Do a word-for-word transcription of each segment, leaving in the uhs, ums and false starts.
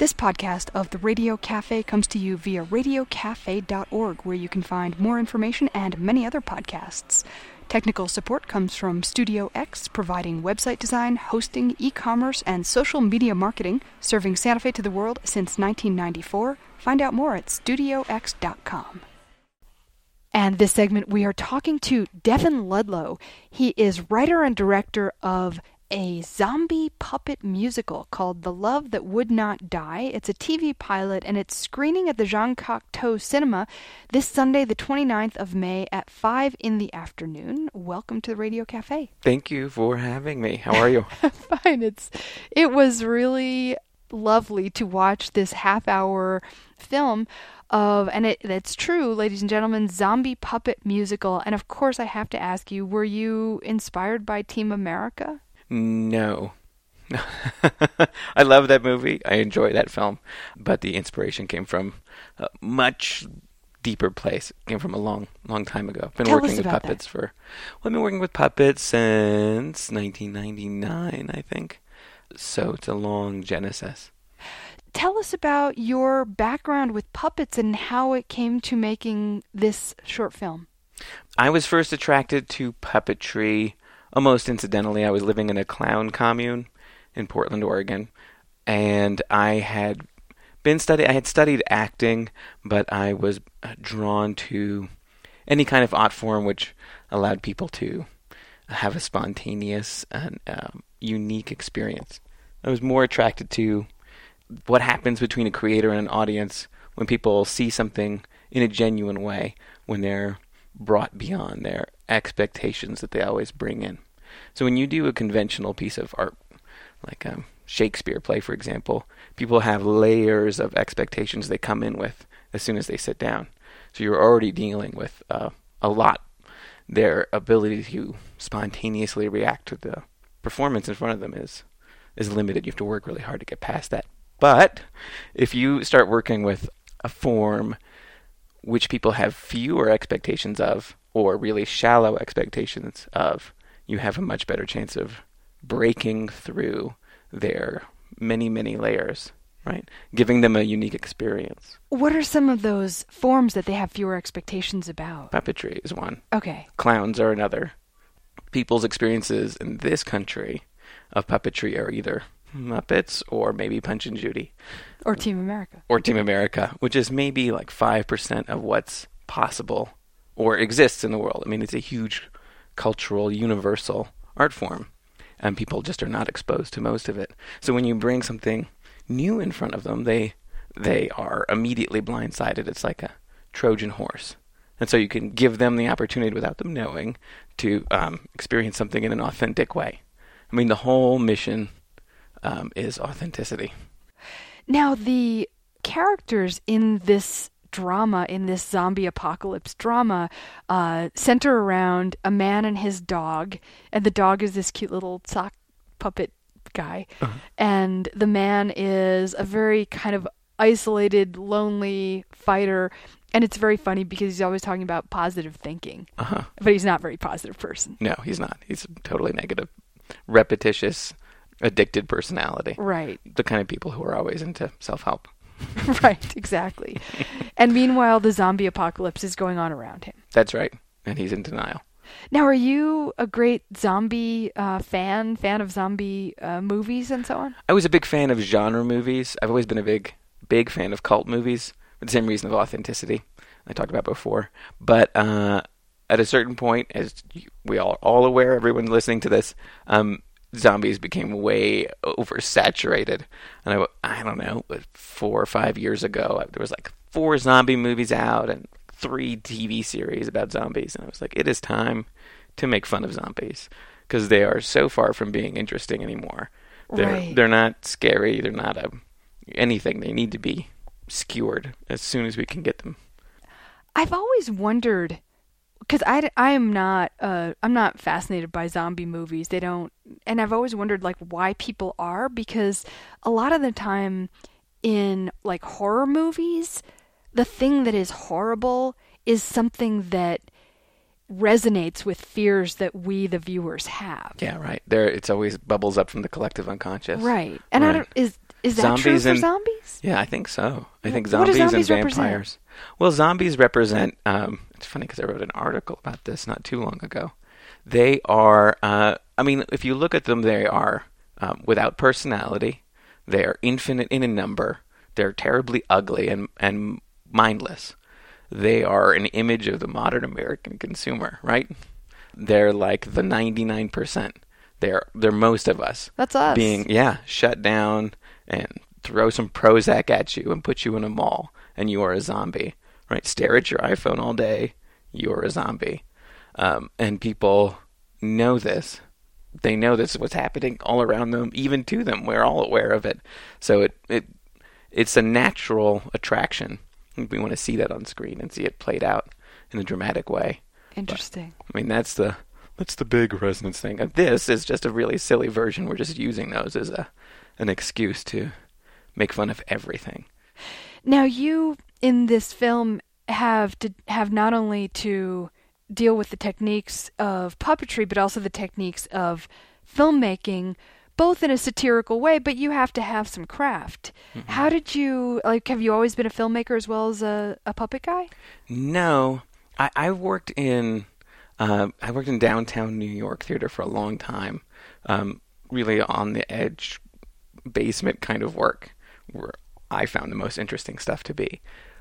This podcast of the Radio Cafe comes to you via radio cafe dot org, where you can find more information and many other podcasts. Technical support comes from Studio X, providing website design, hosting, e-commerce, and social media marketing, serving Santa Fe to the world since nineteen ninety-four. Find out more at studio x dot com. And this segment, we are talking to Devin Ludlow. He is writer and director of a zombie puppet musical called The Love That Would Not Die. It's a T V pilot, and it's screening at the Jean Cocteau Cinema this Sunday, the twenty-ninth of May at five in the afternoon. Welcome to the Radio Cafe. Thank you for having me. How are you? Fine. It's it was really lovely to watch this half-hour film of, and it, it's true, ladies and gentlemen, zombie puppet musical. And of course, I have to ask you, were you inspired by Team America? No. I love that movie. I enjoy that film. But the inspiration came from a much deeper place. It came from a long, long time ago. I've been Tell working us with about puppets that. for, well, I've been working with puppets since nineteen ninety-nine, I think. So it's a long genesis. Tell us about your background with puppets and how it came to making this short film. I was first attracted to puppetry almost incidentally. I was living in a clown commune in Portland, Oregon, and I had been study. I had studied acting, but I was drawn to any kind of art form which allowed people to have a spontaneous and um, unique experience. I was more attracted to what happens between a creator and an audience when people see something in a genuine way, when they're brought beyond their expectations that they always bring in. So when you do a conventional piece of art, like a Shakespeare play, for example, people have layers of expectations they come in with as soon as they sit down. So you're already dealing with uh, a lot. Their ability to spontaneously react to the performance in front of them is is limited. You have to work really hard to get past that. But if you start working with a form which people have fewer expectations of, or really shallow expectations of, you have a much better chance of breaking through their many, many layers, right? Giving them a unique experience. What are some of those forms that they have fewer expectations about? Puppetry is one. Okay. Clowns are another. People's experiences in this country of puppetry are either Muppets or maybe Punch and Judy. Or Team America. Or Team America, which is maybe like five percent of what's possible or exists in the world. I mean, it's a huge cultural, universal art form, and people just are not exposed to most of it. So when you bring something new in front of them, they they are immediately blindsided. It's like a Trojan horse. And so you can give them the opportunity, without them knowing, to um, experience something in an authentic way. I mean, the whole mission um, is authenticity. Now, the characters in this drama, in this zombie apocalypse drama, uh, center around a man and his dog, and the dog is this cute little sock puppet guy, uh-huh. And the man is a very kind of isolated, lonely fighter, and it's very funny because he's always talking about positive thinking, uh-huh. But he's not a very positive person. No, he's not. He's totally negative, repetitious, addicted personality. Right. The kind of people who are always into self-help. Right, exactly. And meanwhile, the zombie apocalypse is going on around him. That's right. And he's in denial. Now, are you a great zombie uh, fan, fan of zombie uh, movies and so on? I was a big fan of genre movies. I've always been a big, big fan of cult movies for the same reason of authenticity I talked about before. But uh, at a certain point, as we are all aware, everyone listening to this, um, zombies became way oversaturated. And I, I don't know, four or five years ago, there was like four zombie movies out and three T V series about zombies. And I was like, it is time to make fun of zombies because they are so far from being interesting anymore. They're, right. They're not scary. They're not a, anything. They need to be skewered as soon as we can get them. I've always wondered, because I, I am not uh, I'm not fascinated by zombie movies. They don't, and I've always wondered like why people are, because a lot of the time in like horror movies, the thing that is horrible is something that resonates with fears that we, the viewers, have. Yeah, right. There, it's always bubbles up from the collective unconscious. Right. And right. I don't, is Is that zombies true for and, zombies? Yeah, I think so. I think What do zombies, zombies and represent? vampires. Well, zombies represent. Um, it's funny because I wrote an article about this not too long ago. They are. Uh, I mean, if you look at them, they are um, without personality. They are infinite in a number. They're terribly ugly and and mindless. They are an image of the modern American consumer, right? They're like the ninety-nine percent. They're they're most of us. That's us. Being yeah, shut down and throw some Prozac at you and put you in a mall, and you are a zombie, right? Stare at your iPhone all day, you are a zombie. Um, and people know this. They know this is what's happening all around them, even to them. We're all aware of it. So it it it's a natural attraction. We want to see that on screen and see it played out in a dramatic way. Interesting. But, I mean, that's the that's the big resonance thing. And this is just a really silly version. We're just using those as a an excuse to make fun of everything. Now, you in this film have to have not only to deal with the techniques of puppetry, but also the techniques of filmmaking, both in a satirical way, but you have to have some craft. Mm-hmm. How did you, like, have you always been a filmmaker as well as a, a puppet guy? No. I, I worked in, uh, I worked in downtown New York theater for a long time, um, really on the edge basement kind of work, where I found the most interesting stuff to be.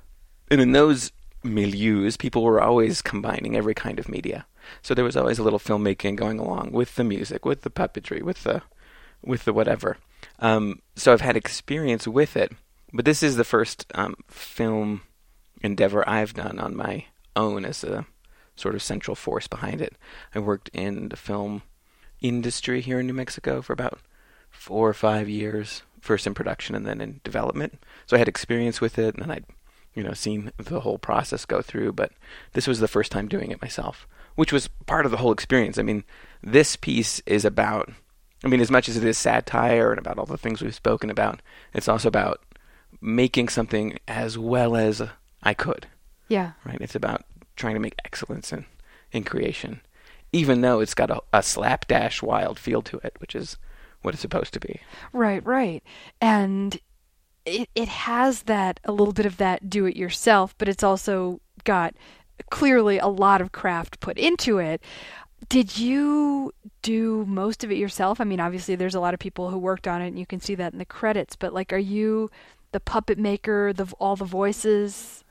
And in those milieus, people were always combining every kind of media. So there was always a little filmmaking going along with the music, with the puppetry, with the with the whatever. Um, so I've had experience with it, but this is the first um, film endeavor I've done on my own as a sort of central force behind it. I worked in the film industry here in New Mexico for about four or five years, first in production and then in development. So I had experience with it, and I'd you know seen the whole process go through, but this was the first time doing it myself, which was part of the whole experience. I mean, this piece is about, I mean, as much as it is satire and about all the things we've spoken about, it's also about making something as well as I could. Yeah. Right? It's about trying to make excellence in, in creation, even though it's got a, a slapdash wild feel to it, which is what it's supposed to be. Right, right. And it it has that, a little bit of that do-it-yourself, but it's also got clearly a lot of craft put into it. Did you do most of it yourself? I mean, obviously there's a lot of people who worked on it, and you can see that in the credits, but like, are you the puppet maker, the all the voices?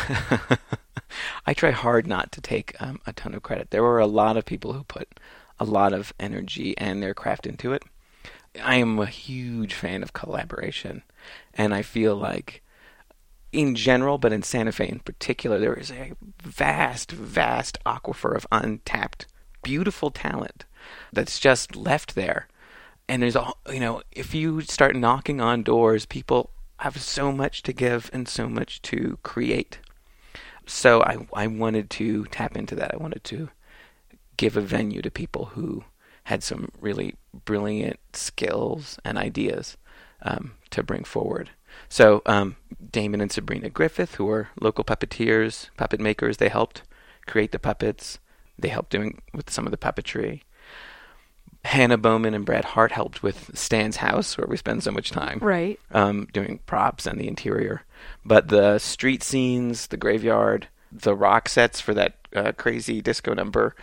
I try hard not to take um, a ton of credit. There were a lot of people who put a lot of energy and their craft into it. I am a huge fan of collaboration, and I feel like in general, but in Santa Fe in particular, there is a vast, vast aquifer of untapped, beautiful talent that's just left there. And there's all, you know, if you start knocking on doors, people have so much to give and so much to create. So I, I wanted to tap into that. I wanted to give a venue to people who had some really brilliant skills and ideas um, to bring forward. So um, Damon and Sabrina Griffith, who are local puppeteers, puppet makers, they helped create the puppets. They helped doing with some of the puppetry. Hannah Bowman and Brad Hart helped with Stan's house, where we spend so much time, right, um, doing props and the interior. But the street scenes, the graveyard, the rock sets for that uh, crazy disco number,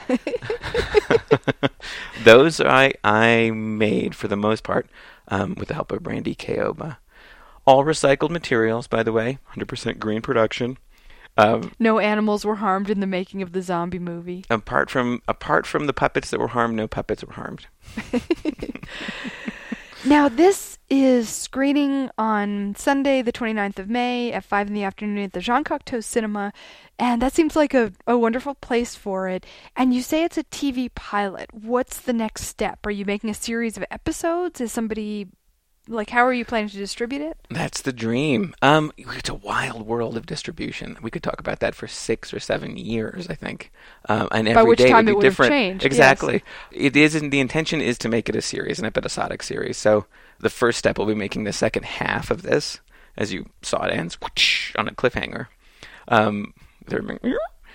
those I I made for the most part um, with the help of Brandy Kaoba. All recycled materials, by the way, one hundred percent green production. Um, no animals were harmed in the making of the zombie movie. Apart from apart from the puppets that were harmed, no puppets were harmed. Now, this is screening on Sunday, the twenty-ninth of May at five in the afternoon at the Jean Cocteau Cinema, and that seems like a, a wonderful place for it. And you say it's a T V pilot. What's the next step? Are you making a series of episodes? Is somebody... Like, how are you planning to distribute it? That's the dream. Um, it's a wild world of distribution. We could talk about that for six or seven years, I think. Um, and every By which day time would it be would different. have changed. Exactly. Yes. It isn't. The intention is to make it a series, an episodic series. So the first step will be making the second half of this. As you saw, it ends whoosh, on a cliffhanger. Um,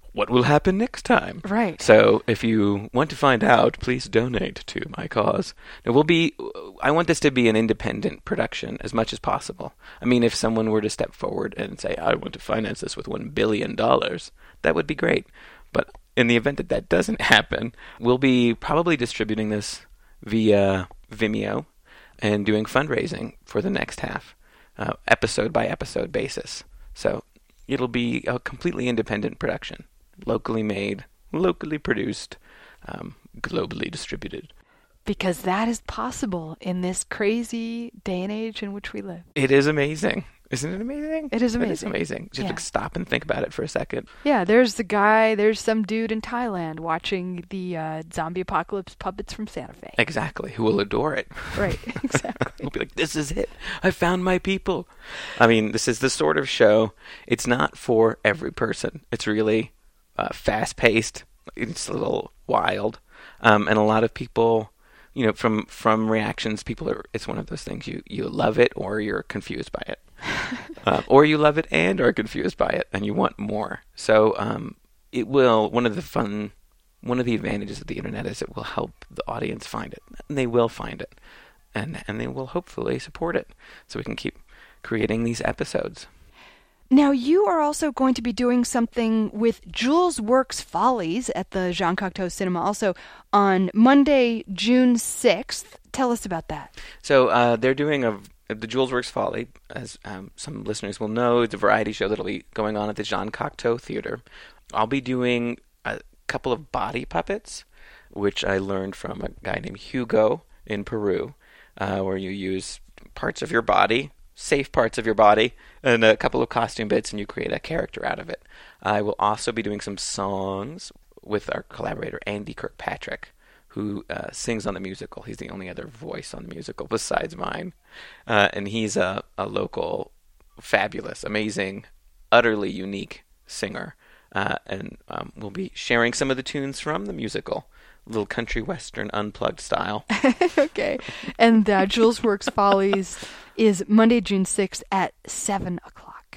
what will happen next time? Right. So if you want to find out, please donate to my cause. Now, we'll be, I want this to be an independent production as much as possible. I mean, if someone were to step forward and say, I want to finance this with one billion dollars, that would be great. But in the event that that doesn't happen, we'll be probably distributing this via Vimeo and doing fundraising for the next half, uh, episode by episode basis. So it'll be a completely independent production. Locally made, locally produced, um, globally distributed. Because that is possible in this crazy day and age in which we live. It is amazing. Isn't it amazing? It is amazing. It is amazing. Just yeah. like stop and think about it for a second. Yeah, there's the guy, there's some dude in Thailand watching the uh, zombie apocalypse puppets from Santa Fe. Exactly. Who will adore it. Right, exactly. He'll be like, this is it. I found my people. I mean, this is the sort of show, it's not for every person. It's really uh, fast-paced. It's a little wild. Um, and a lot of people, you know, from, from reactions, people are, it's one of those things, you, you love it or you're confused by it. uh, or you love it and are confused by it and you want more. So um, it will, one of the fun, one of the advantages of the internet is it will help the audience find it. And they will find it. And, and they will hopefully support it so we can keep creating these episodes. Now, you are also going to be doing something with Jules Works Follies at the Jean Cocteau Cinema also on Monday, June sixth. Tell us about that. So uh, they're doing a, the Jules Works Folly, as um, some listeners will know, it's a variety show that'll be going on at the Jean Cocteau Theater. I'll be doing a couple of body puppets, which I learned from a guy named Hugo in Peru, uh, where you use parts of your body, safe parts of your body, and a couple of costume bits, and you create a character out of it. I will also be doing some songs with our collaborator, Andy Kirkpatrick, who uh, sings on the musical. He's the only other voice on the musical besides mine. Uh, and he's a, a local, fabulous, amazing, utterly unique singer. Uh, and um, we'll be sharing some of the tunes from the musical, a little country western unplugged style. Okay. And uh, Jules Works Follies is Monday, June sixth at seven o'clock.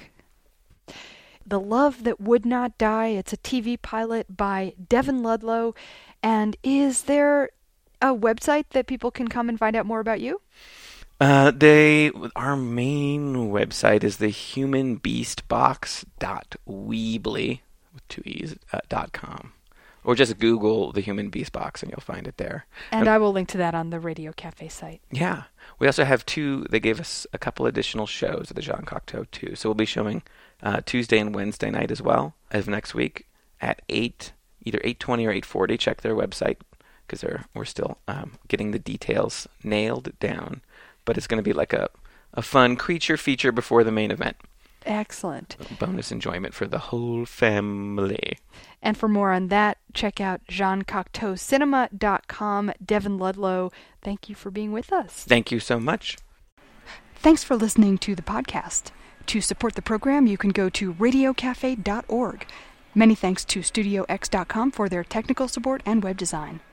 The Love That Would Not Die. It's a T V pilot by Devin Ludlow. And is there a website that people can come and find out more about you? Uh, they our main website is the human beast box dot weebly with two e's uh, dot com, or just Google the Human Beast Box and you'll find it there. And um, I will link to that on the Radio Cafe site. Yeah, we also have two. They gave us a couple additional shows at the Jean Cocteau too, so we'll be showing uh, Tuesday and Wednesday night as well as next week at eight, either eight twenty or eight forty. Check their website because we're still um, getting the details nailed down. But it's going to be like a, a fun creature feature before the main event. Excellent. Bonus enjoyment for the whole family. And for more on that, check out jean cocteau cinema dot com. Devin Ludlow, thank you for being with us. Thank you so much. Thanks for listening to the podcast. To support the program, you can go to radio cafe dot org. Many thanks to studio x dot com for their technical support and web design.